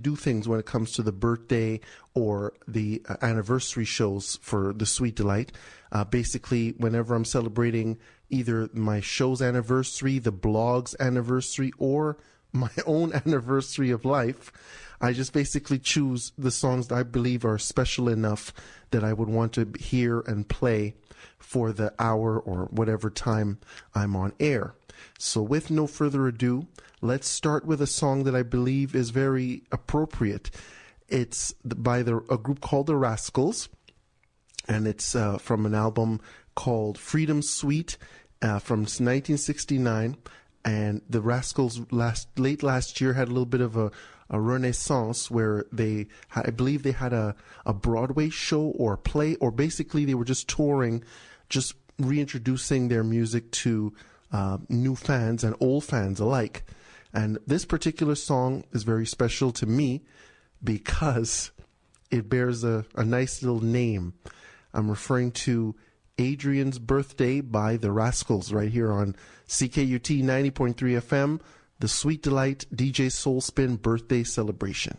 do things when it comes to the birthday or the anniversary shows for the Sweet Delight. Basically, whenever I'm celebrating either my show's anniversary, the blog's anniversary, or my own anniversary of life, I just basically choose the songs that I believe are special enough that I would want to hear and play for the hour or whatever time I'm on air. So with no further ado, let's start with a song that I believe is very appropriate. It's by a group called The Rascals, and it's from an album called Freedom Suite from 1969. And The Rascals late last year had a little bit of a renaissance where I believe they had a Broadway show or play, or basically they were just touring, just reintroducing their music to new fans and old fans alike. And this particular song is very special to me because it bears a nice little name. I'm referring to Adrian's Birthday by The Rascals right here on CKUT 90.3 FM, the Sweet Delight DJ Soul Spin Birthday Celebration.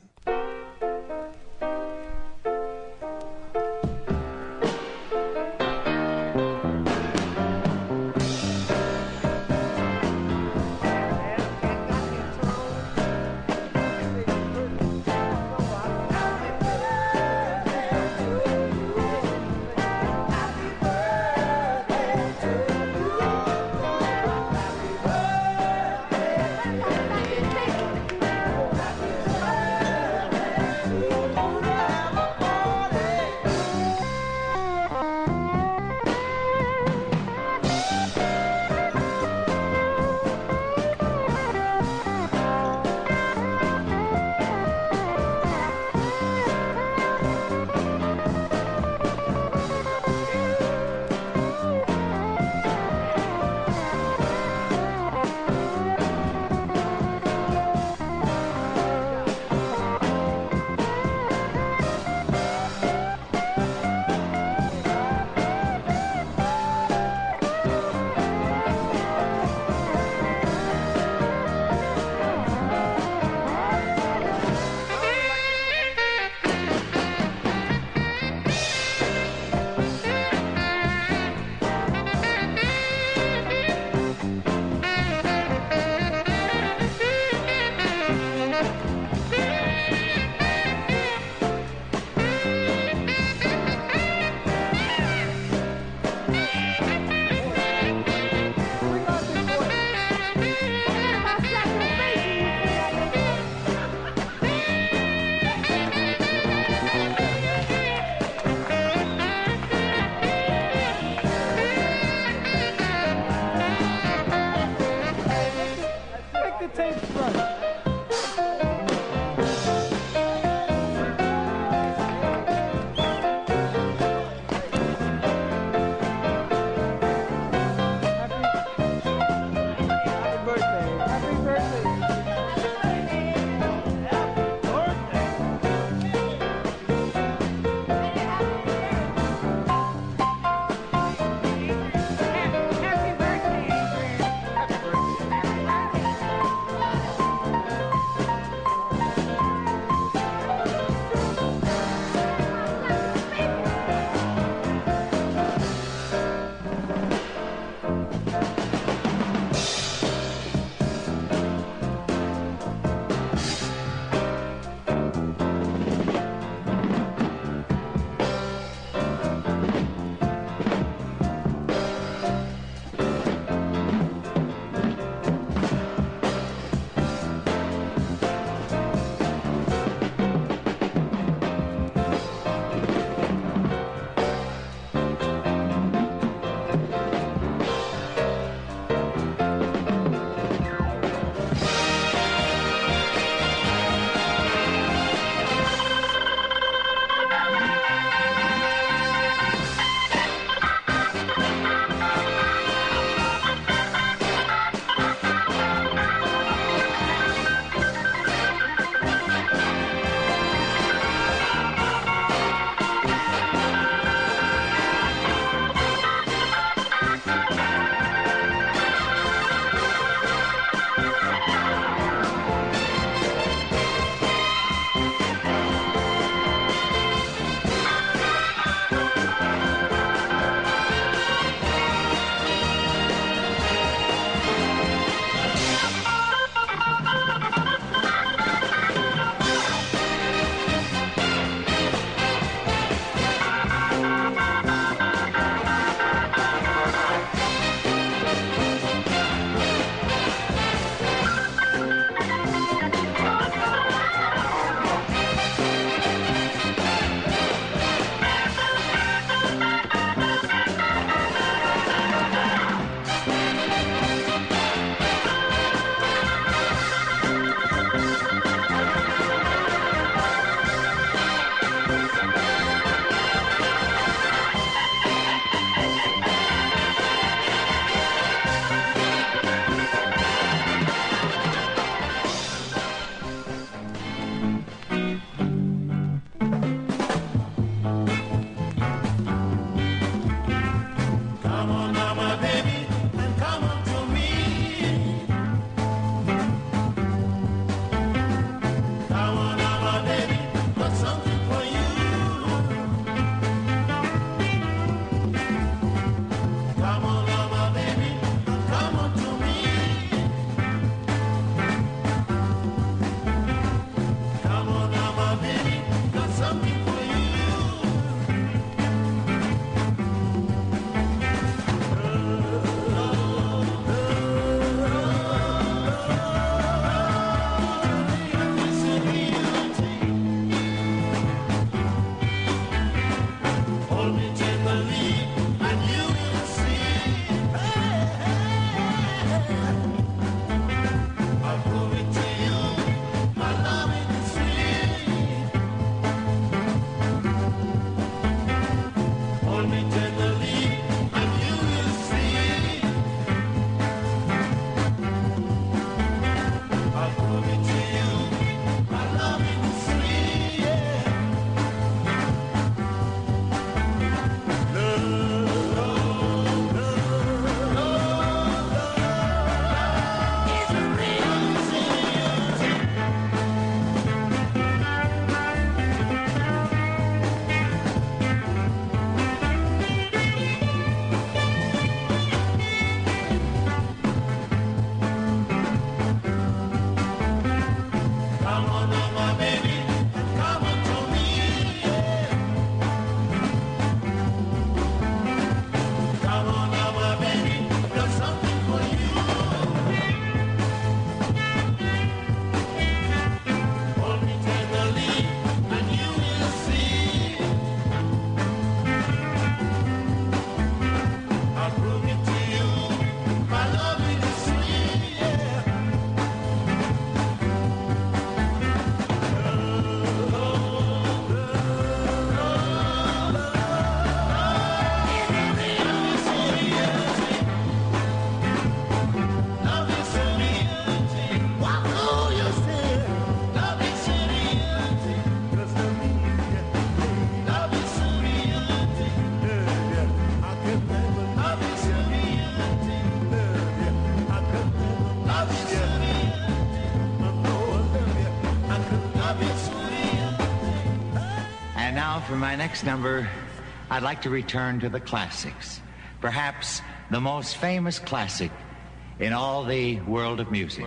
Now, for my next number, I'd like to return to the classics. Perhaps the most famous classic in all the world of music.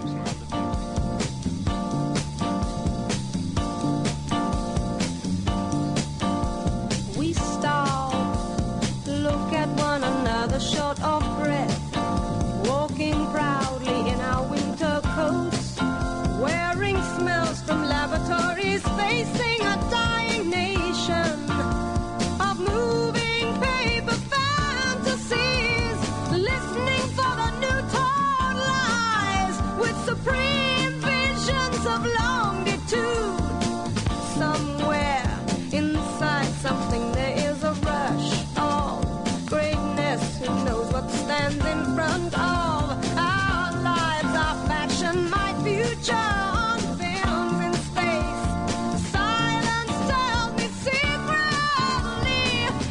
We stop, look at one another short of breath, walking proudly in our winter coats, wearing smells from laboratories, facing a dying nation of moving paper fantasies, listening for the new taught lies with supreme visions of longitude. Somewhere inside something there is a rush of greatness. Who knows what stands in front of our lives, our fashion, my future on films in space. Silence tells me secretly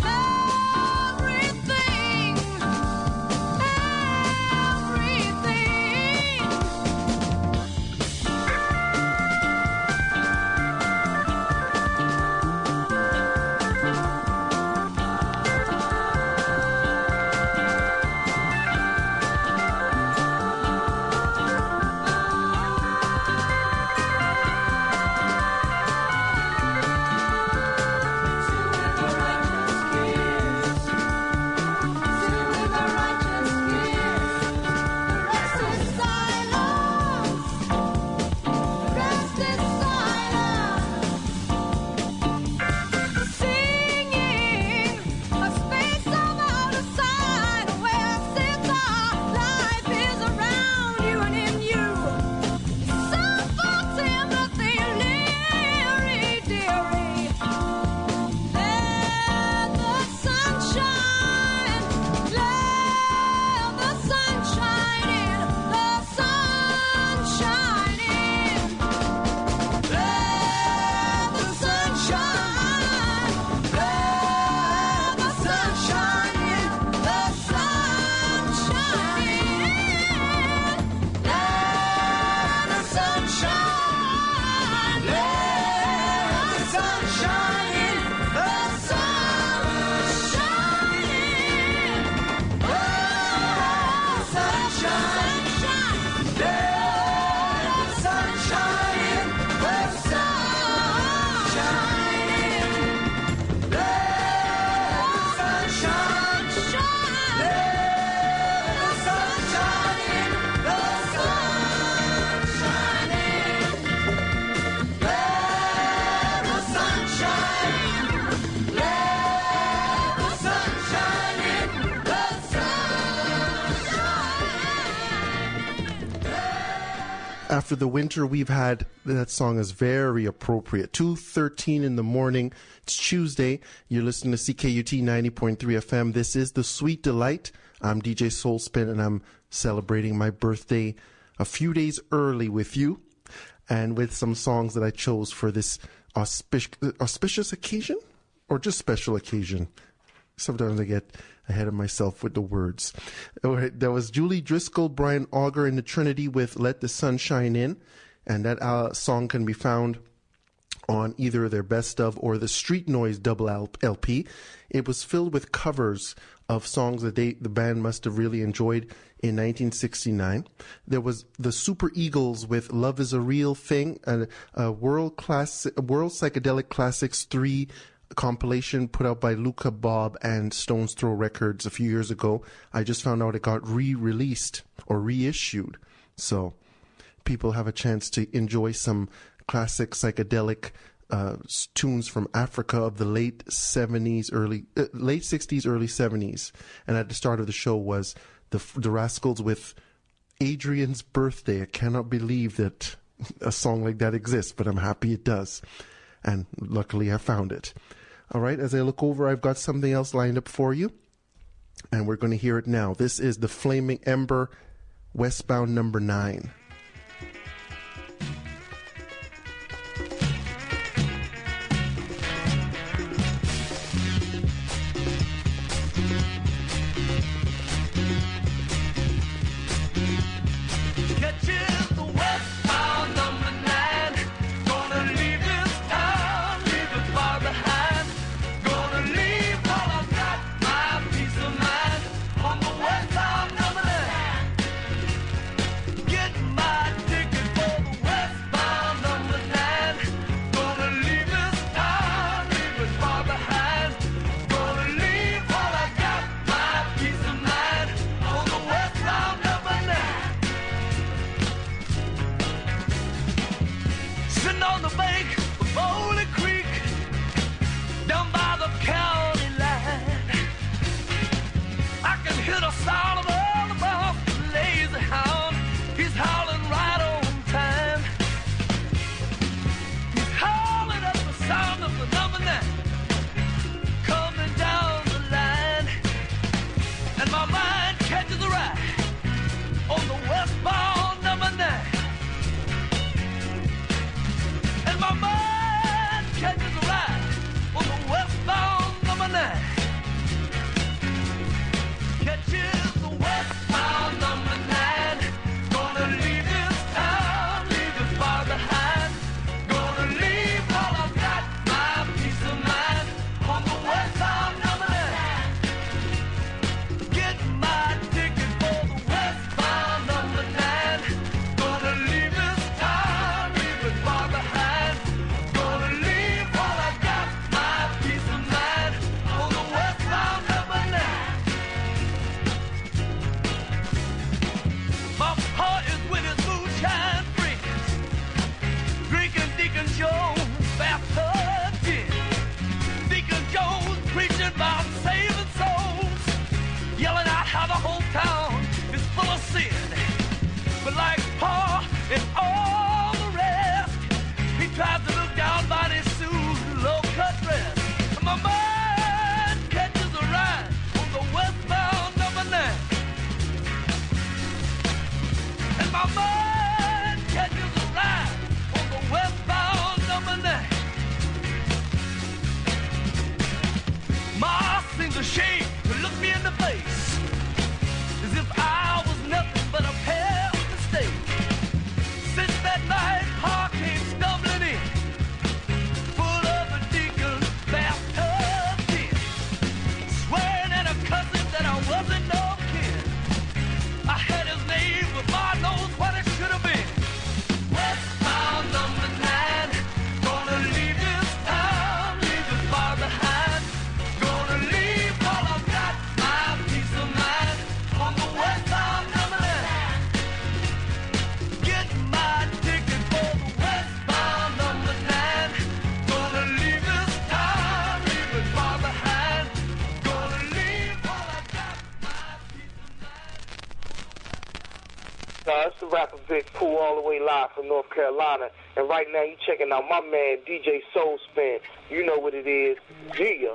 everything, everything. After the winter we've had, that song is very appropriate. 2:13 in the morning. It's Tuesday. You're listening to CKUT 90.3 FM. This is The Sweet Delight. I'm DJ Soulspin, and I'm celebrating my birthday a few days early with you, and with some songs that I chose for this auspicious occasion, or just special occasion. Sometimes I get ahead of myself with the words. All right, there was Julie Driscoll, Brian Auger, and the Trinity with Let the Sun Shine In. And that song can be found on either their Best Of or the Street Noise double LP. It was filled with covers of songs that the band must have really enjoyed in 1969. There was the Super Eagles with Love is a Real Thing, a World Psychedelic Classics 3 compilation put out by Luca Bob and Stone's Throw Records a few years ago. I just found out it got re-released or reissued. So people have a chance to enjoy some classic psychedelic tunes from Africa of the late 60s, early 70s. And at the start of the show was the Rascals with Adrian's Birthday. I cannot believe that a song like that exists, but I'm happy it does. And luckily I found it. All right, as I look over, I've got something else lined up for you, and we're going to hear it now. This is the Flaming Ember, Westbound number 9. Gonna leave this town, leave it far behind. bank of Bowling Creek, down by the county line. I can hear the sound of all about the lazy hound. He's howling right on time. He's howling at the sound of the number 9 coming down the line. And my mind catches a ride on the westbound number 9. And my mind catches a ride on the westbound number 9. Catches the westbound number 9. Gonna leave this town, leave it far behind. Gonna leave all I've got, my peace of mind, on the westbound number 9. Get my ticket for the westbound number 9. Gonna leave this town, leave it far behind. Gonna leave all I've got, my peace of mind, on the westbound number 9. My heart is with his moonshine friends, drinking Deacon Jones' bathtub gin. Deacon Jones preaching about saving souls, yelling out how the whole town is full of sin. But like Paul and all the rest, he tries to look down by his suit, low-cut dress. And my mind catches a ride on the westbound number 9. And my mind catches a ride on the westbound number 9. Ma seems ashamed to look me in the face, as if I was nothing but a pale mistake. Since that night, Pa came stumbling in, full of a deacon's bathtub gin, swearing and a cussing that I wasn't no kid. I had his name, but God knows what it should have been. Westbound number 9, gonna leave this town, leave it far behind. Gonna leave all I've got, my peace of mind, on the westbound number 9. Get my ticket for the westbound number 9. Gonna leave this town, leave it far behind. Gonna leave all I've got, my peace of mind. It's the rapper Big Pooh, all the way live from North Carolina. And right now you checking out my man DJ Soul Spin. You know what it is. Yeah.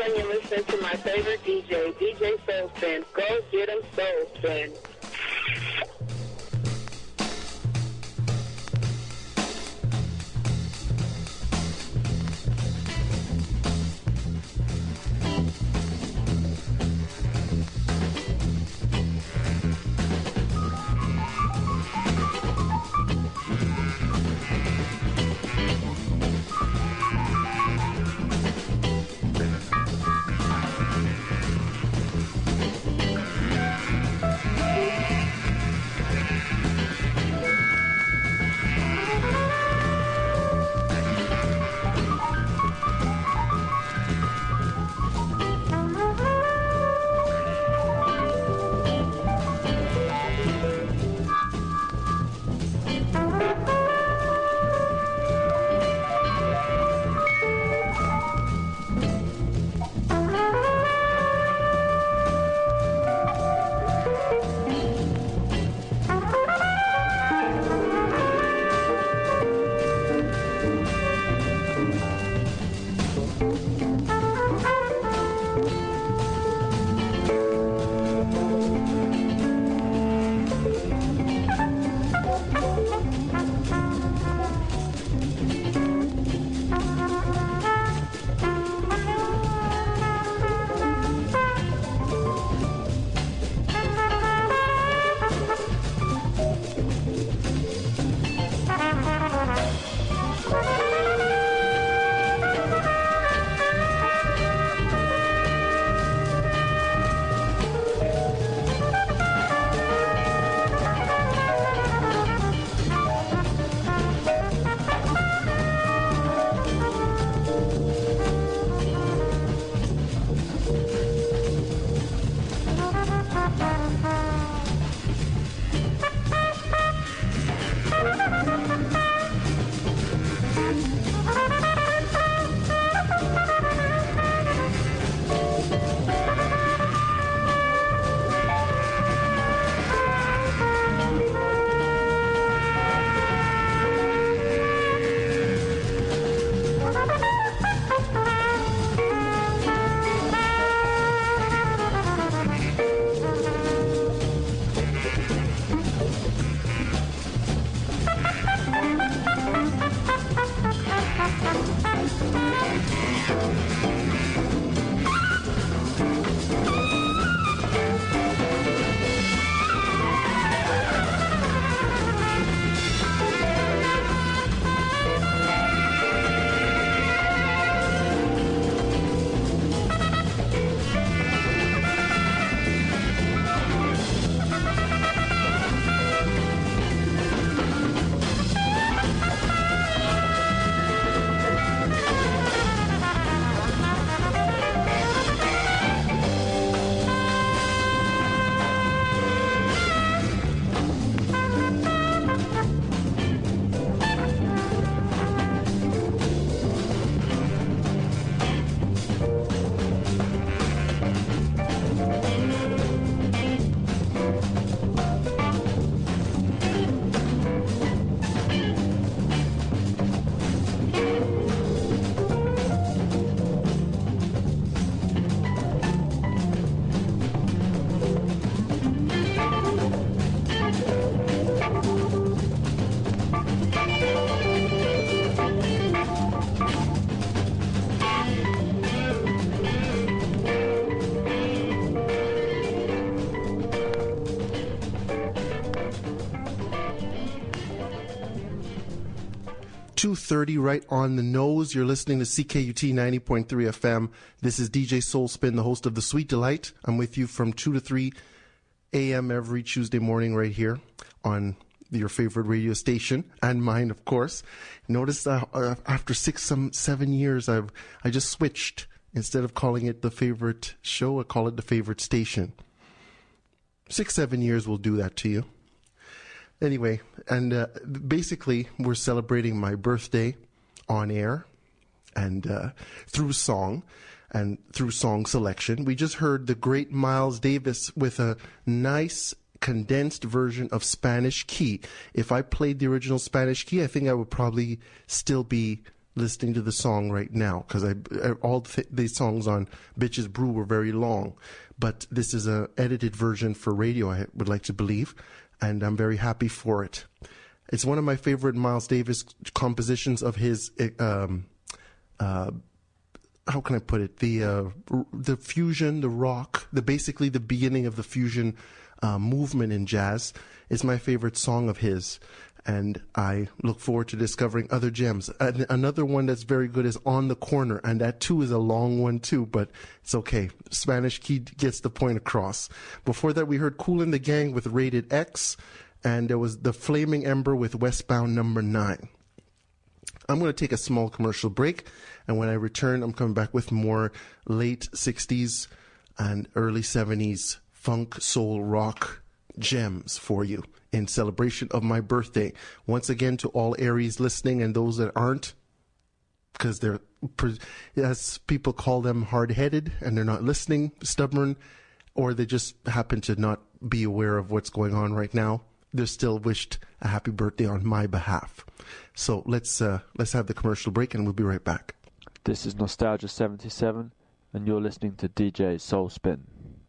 and you're listening to my favorite DJ, DJ Soul Spin. Go get him, Soul Spin. .30 right on the nose. You're listening to CKUT 90.3 FM. This is DJ Soul Spin, the host of The Sweet Delight. I'm with you from 2 to 3 a.m. every Tuesday morning right here on your favorite radio station, and mine, of course. Notice after 7 years, I just switched. Instead of calling it the favorite show, I call it the favorite station. 6-7 years will do that to you. Anyway, and basically, we're celebrating my birthday on air and through song and through song selection. We just heard the great Miles Davis with a nice condensed version of Spanish Key. If I played the original Spanish Key, I think I would probably still be listening to the song right now, because these songs on Bitches Brew were very long, but this is a edited version for radio, I would like to believe, and I'm very happy for it. It's one of my favorite Miles Davis compositions of his, how can I put it, the fusion, the rock, basically the beginning of the fusion movement in jazz is my favorite song of his. And I look forward to discovering other gems. Another one that's very good is On the Corner, and that too is a long one too, but it's okay. Spanish Key gets the point across. Before that, we heard Kool and the Gang with Rated X, and there was The Flaming Ember with Westbound Number 9. I'm going to take a small commercial break, and when I return, I'm coming back with more late 60s and early 70s funk, soul, rock gems for you in celebration of my birthday. Once again, to all Aries listening and those that aren't, because they're, as people call them, hard-headed and they're not listening, stubborn, or they just happen to not be aware of what's going on right now, they're still wished a happy birthday on my behalf. So let's have the commercial break, and we'll be right back. This is Nostalgia 77, and you're listening to DJ Soul Spin.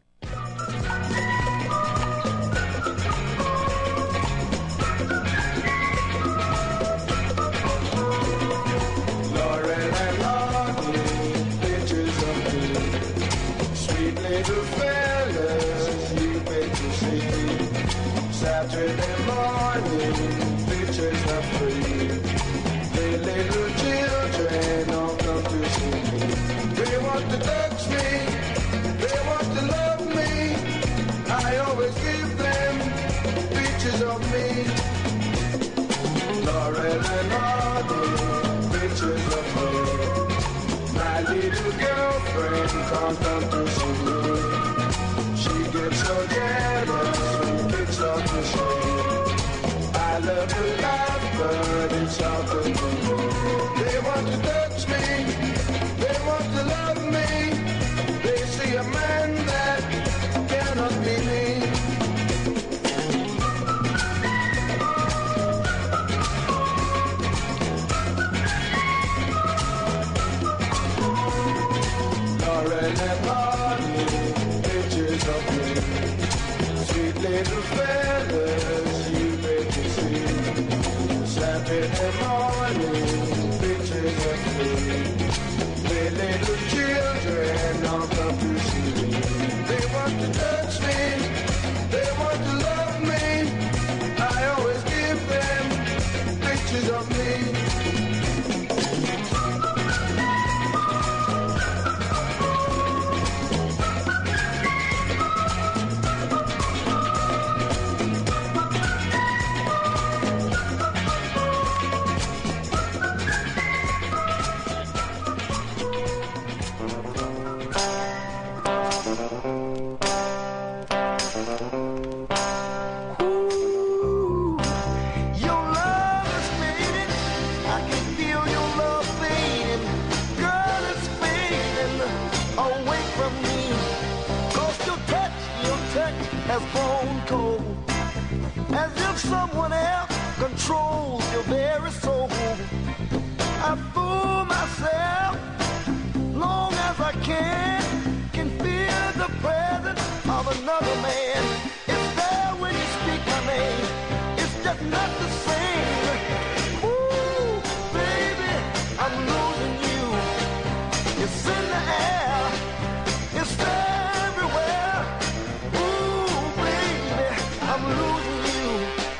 Saturday morning, pictures are free. The little children all come to see me. They want to touch me, they want to love me. I always give them pictures of me. Laurel and Hardy, pictures of me. My little girlfriend can't come to see me. She gets so jealous. I love to laugh, but it's all for me. They want to touch me, they want to love me. They see a man that cannot be me. Laurel and Hardy, pictures of me. Sweet little fellas, you make me see. Saturday morning, pictures of me. The little children all come to see me. They want to touch me, they want to love me. I always give them pictures of me. Has grown cold, as if someone else controls your very soul. I fool myself long as I can feel the presence of another man. It's there when you speak my name, it's just not the same. Ooh, baby, I'm losing you. It's in the air, it's there. I'm losing you.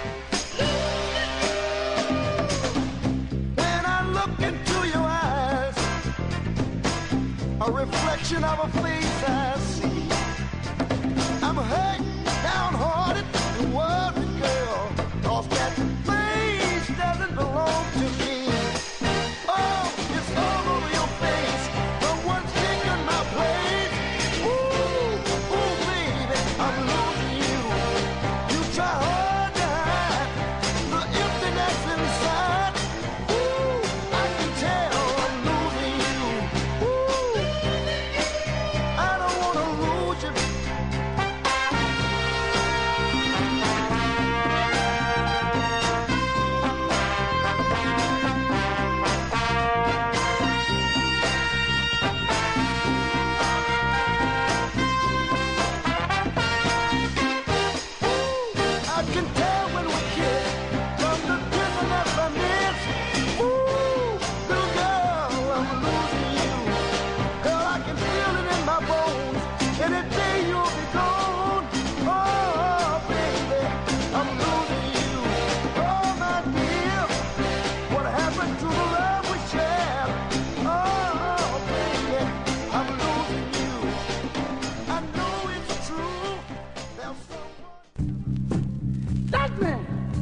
When I look into your eyes, a reflection of a face I see. I'm hurt, downhearted, and worried, girl, 'cause that face doesn't belong to me. Oh, it's all over your face. No one's taking my place. Ooh, ooh, baby, I'm losing you. Try hard to hide the emptiness inside. Ooh, I can tell I'm losing you. Ooh.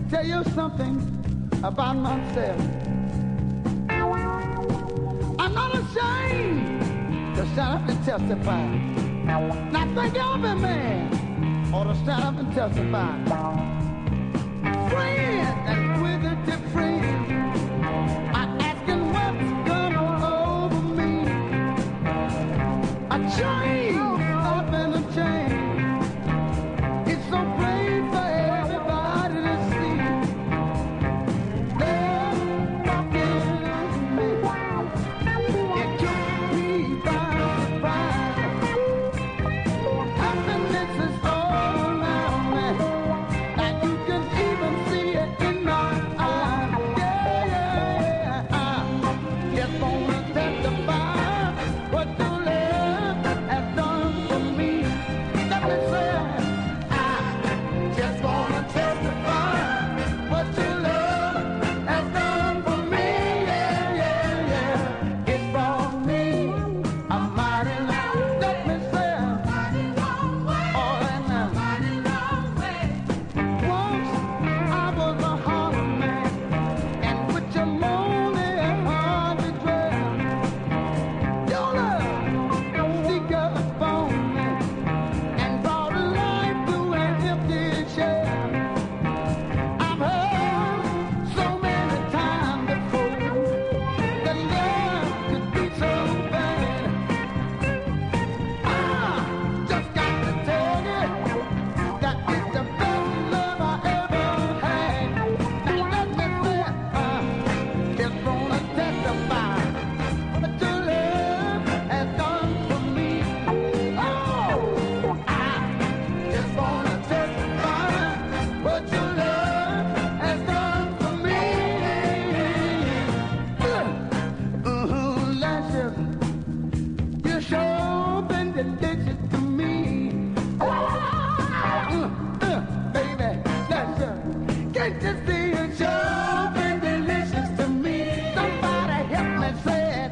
tell you something about myself. I'm not ashamed to stand up and testify. Now think every man ought to stand up and testify. Friends and inquisitive friends are asking what's come over me. A change up in a change. It's so plain for everybody to see. They're walking me. It took me by surprise. Happiness is all around me, and you can even see it in my eyes. Yeah, yeah, I just wanna testify what the love has done for me. Let me say, I just wanna testify what your love has done for me. Yeah, yeah, yeah. It brought me a mighty long, let me say, all in a mighty long way. Once I was a hollow man, and with your lonely heart betrayal, your love sneaked up on me and brought life to an empty shell. I've heard so many times before that love could be so bad. I just got to tell you that it's the best love I ever had. Now let me say, just wanna testify what your love has done for me. Oh, I just wanna testify what your love has done for me. Lashes, you sure been delicious to me. Baby, lashes, can't you see you sure been delicious to me? Somebody help me say it.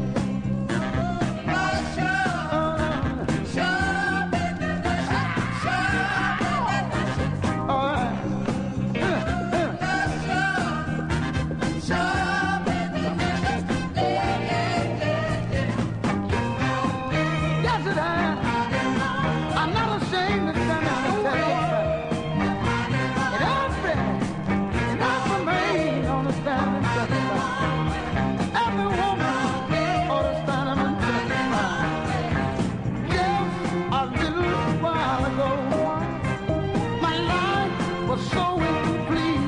Yes, it has. I'm not ashamed to stand up and tell you. It has been enough for me on the stand and testify. Every woman ought to stand up and testify. Just a little while ago, my life was so incomplete.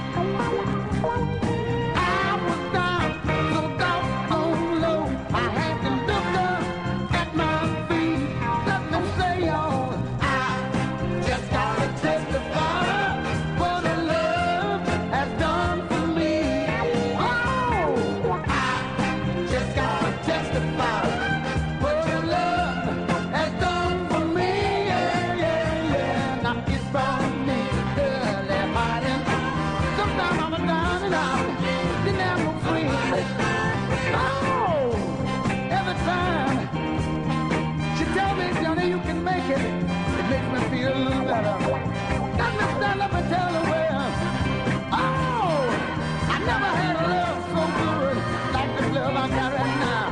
I was down, so doggone low. I had to look up at my feet. Let me say, y'all, I just gotta testify what the love has done for me. Oh, I just gotta testify what your love has done for me. Yeah, yeah, yeah. Now it's brought me early morning. Sometimes I'm down and out, then I'm free. Oh, every time she tell me, Johnny, you can make it. It makes me feel a little better. Let me stand up and tell her where. Oh, I never had love so good like the love I got right now.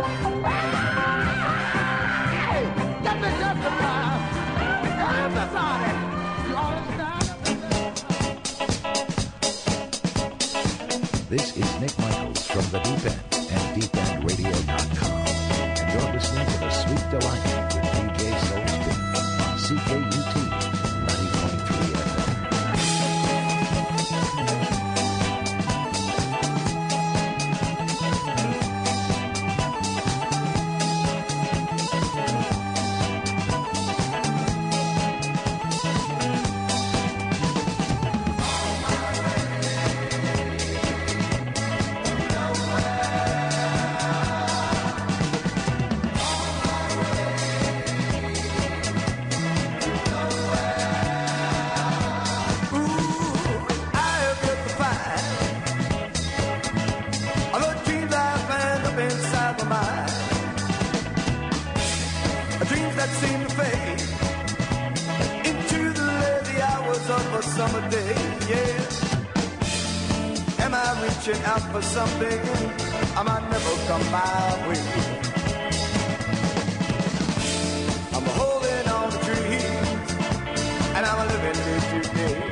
Hey, let me testify. Everybody, you ought to stand up and testify. This is Nick Michaels from The Deep End and deependradio.com. And you're listening to The Sweet Delight with DJ Soulspin on CKUT 90.3 FM. Summer day, yeah. Am I reaching out for something I might never come my way? I'm holding on to dreams, and I'm living day to day.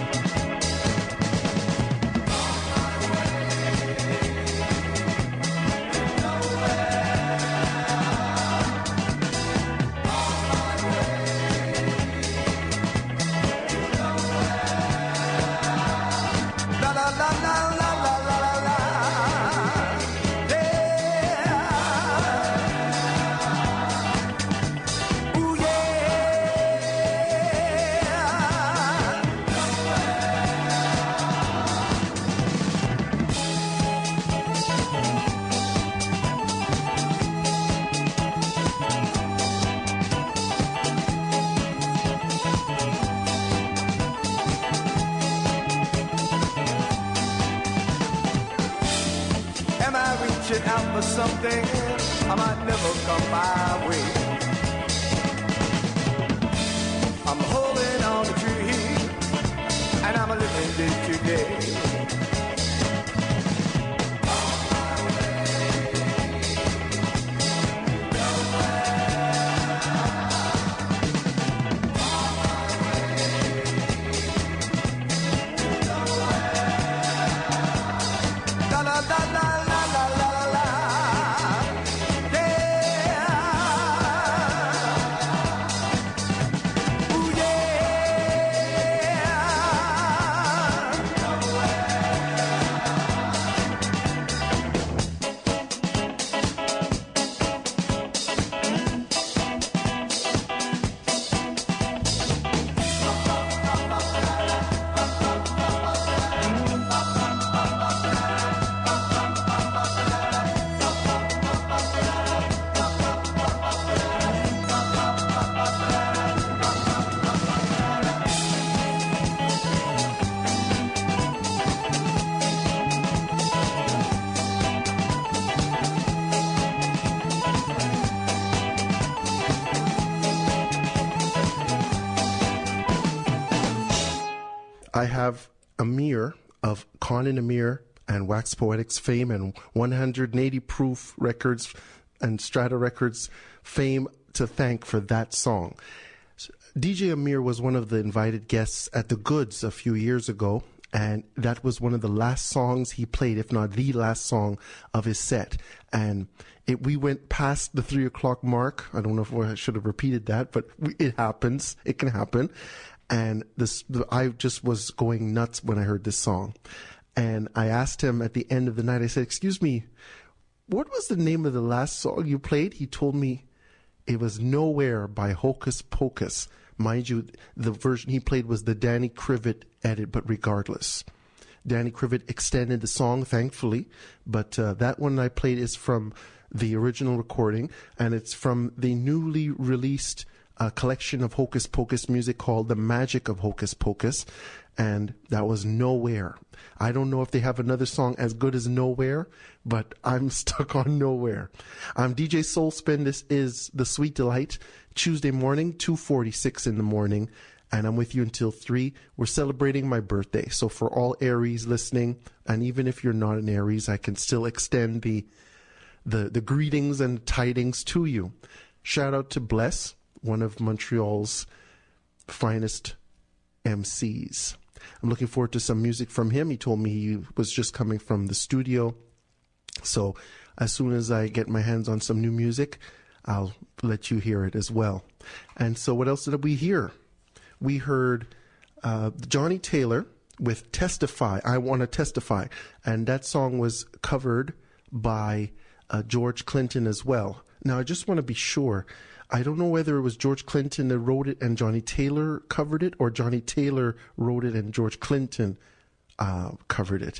Out for something I might never come my way. I'm holding on to dreams, and I'm living day to day. I have Amir of Khan and Amir and Wax Poetics fame and 180 Proof Records and Strata Records fame to thank for that song. DJ Amir was one of the invited guests at the Goods a few years ago, and that was one of the last songs he played, if not the last song of his set. And we went past the 3 o'clock mark. I don't know if I should have repeated that, but it happens. It can happen. And I just was going nuts when I heard this song. And I asked him at the end of the night, I said, "Excuse me, what was the name of the last song you played?" He told me it was Nowhere by Hocus Pocus. Mind you, the version he played was the Danny Krivit edit, but regardless. Danny Krivit extended the song, thankfully, but that one I played is from the original recording, and it's from the newly released collection of Hocus Pocus music called The Magic of Hocus Pocus, and that was Nowhere. I don't know if they have another song as good as Nowhere, but I'm stuck on Nowhere. I'm DJ Soulspin. This is The Sweet Delight, Tuesday morning, 2:46 in the morning, and I'm with you until 3. We're celebrating my birthday, so for all Aries listening, and even if you're not an Aries, I can still extend the greetings and tidings to you. Shout out to Bless, one of Montreal's finest MCs. I'm looking forward to some music from him. He told me he was just coming from the studio. So as soon as I get my hands on some new music, I'll let you hear it as well. And so what else did we hear? We heard Johnny Taylor with Testify, I Want to Testify. And that song was covered by George Clinton as well. Now, I just want to be sure. I don't know whether it was George Clinton that wrote it and Johnny Taylor covered it, or Johnny Taylor wrote it and George Clinton covered it.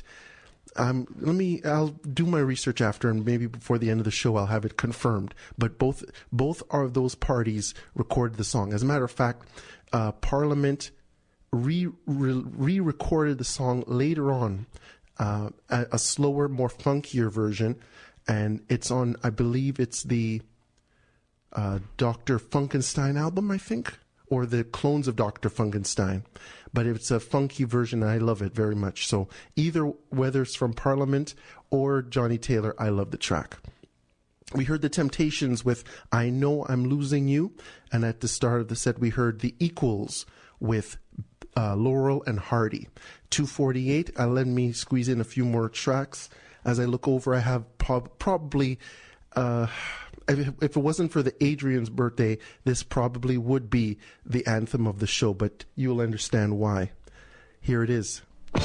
I'll do my research after, and maybe before the end of the show I'll have it confirmed. But both of those parties recorded the song. As a matter of fact, Parliament re-recorded the song later on, a slower, more funkier version, and it's on, I believe it's the Dr. Funkenstein album, I think, or the clones of Dr. Funkenstein. But it's a funky version, and I love it very much. So either whether it's from Parliament or Johnny Taylor, I love the track. We heard the Temptations with I Know I'm Losing You, and at the start of the set we heard the Equals with Laurel and Hardy. 2:48, let me squeeze in a few more tracks. As I look over, I have probably, if it wasn't for the Adrian's birthday, this probably would be the anthem of the show, but you'll understand why. Here it is.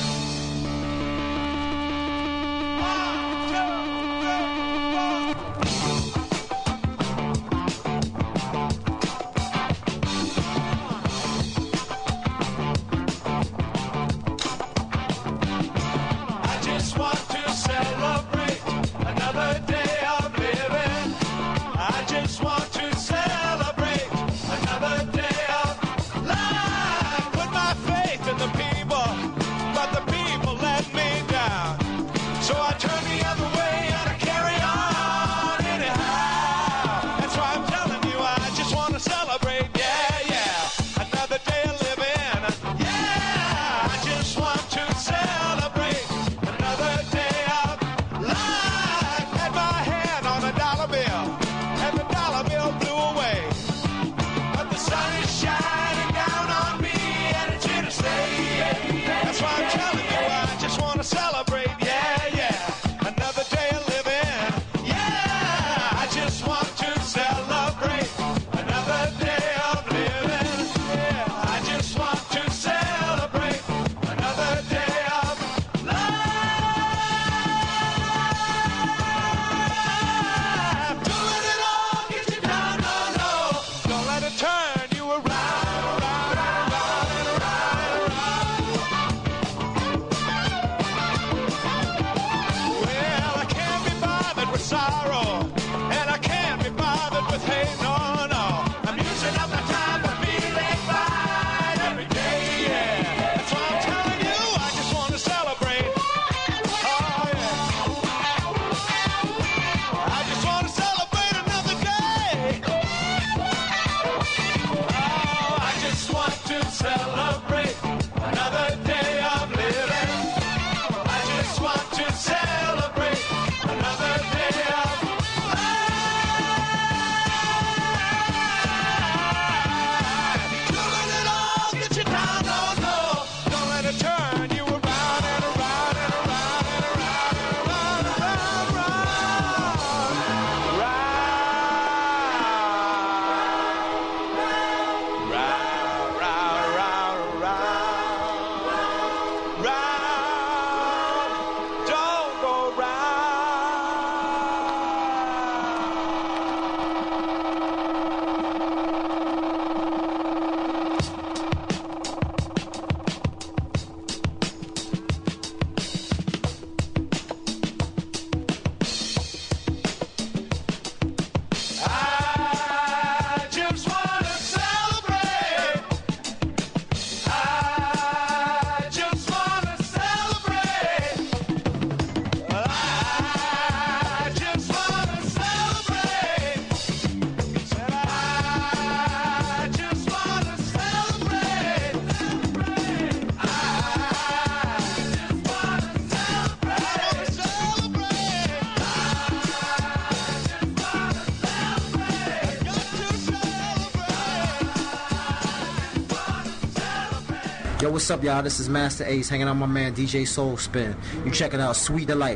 Yo, what's up, y'all? This is Master Ace hanging out with my man DJ Soul Spin. You checking out Sweet Delight.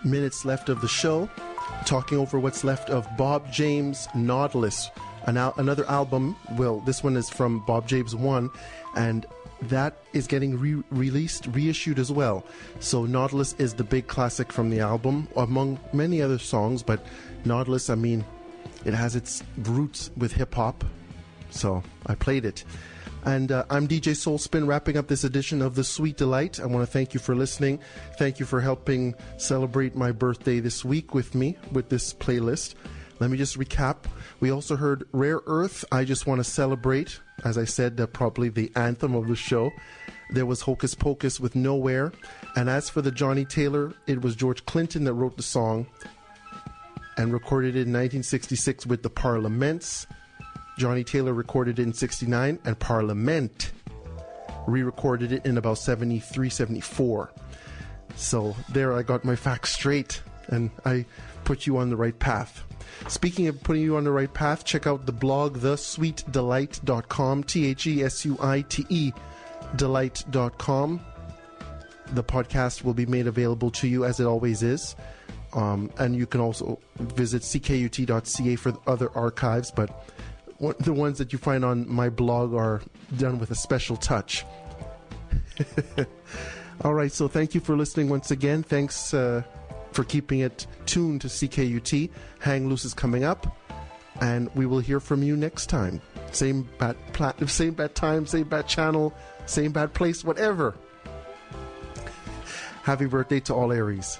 minutes left of the show, talking over what's left of Bob James' Nautilus, another album. Well, this one is from Bob James 1, and that is getting released, reissued as well. So Nautilus is the big classic from the album, among many other songs, but Nautilus, I mean, it has its roots with hip-hop, so I played it. And I'm DJ Soul Spin, wrapping up this edition of The Sweet Delight. I want to thank you for listening. Thank you for helping celebrate my birthday this week with me, with this playlist. Let me just recap. We also heard Rare Earth, I Just Want to Celebrate. As I said, probably the anthem of the show. There was Hocus Pocus with Nowhere. And as for the Johnny Taylor, it was George Clinton that wrote the song and recorded it in 1966 with the Parliaments. Johnny Taylor recorded it in 69, and Parliament re-recorded it in about 73, 74. So there I got my facts straight, and I put you on the right path. Speaking of putting you on the right path, check out the blog, thesweetdelight.com, TheSuite delight.com. The podcast will be made available to you as it always is. And you can also visit ckut.ca for other archives, but the ones that you find on my blog are done with a special touch. All right, so thank you for listening once again. Thanks for keeping it tuned to CKUT. Hang Loose is coming up, and we will hear from you next time. Same bad time, same bad channel, same bad place, whatever. Happy birthday to all Aries.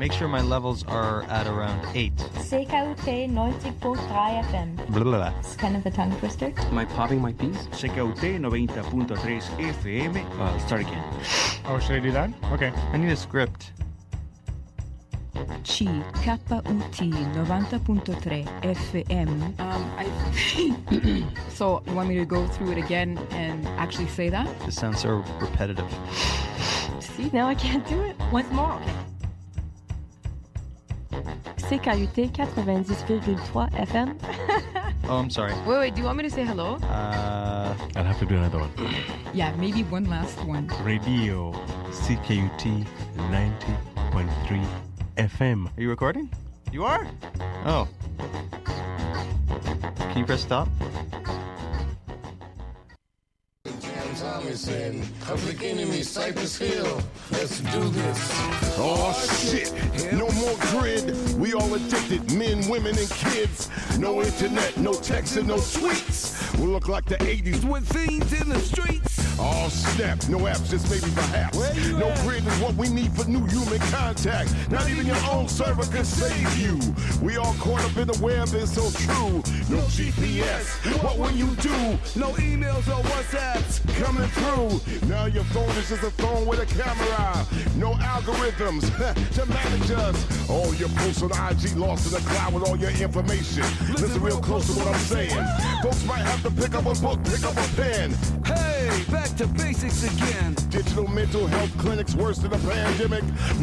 Make sure my levels are at around 8. CKUT 90.3 FM. Blah, blah, blah. It's kind of a tongue twister. Am I popping my piece? CKUT 90.3 FM. Start again. Oh, should I do that? Okay. I need a script. CKUT 90.3 FM. So, you want me to go through it again and actually say that? This sounds so repetitive. See, now I can't do it. Once more, okay. CKUT 90.3 FM. Oh, I'm sorry. Wait, do you want me to say hello? I'll have to do another one. Yeah, maybe one last one. Radio CKUT 90.3 FM. Are you recording? You are? Oh. Can you press stop? Thomason, Public Enemy, Cypress Hill. Let's do this. Oh shit, no more grid. We all addicted, men, women, and kids. No internet, no text, and no tweets. We look like the 80s with fiends in the streets. Oh snap, no apps, just maybe perhaps. No grid is what we need for new human contact. Not even your own server can save you. We all caught up in the web, it's so true. No GPS, what will you do? No emails or WhatsApps coming through. Now your phone is just a phone with a camera. No algorithms to manage us. All your posts on IG lost in the cloud with all your information. Listen real close to what I'm saying. Folks might have to pick up a book, pick up a pen. Hey, back to basics again. Digital mental health clinics worse than a pandemic.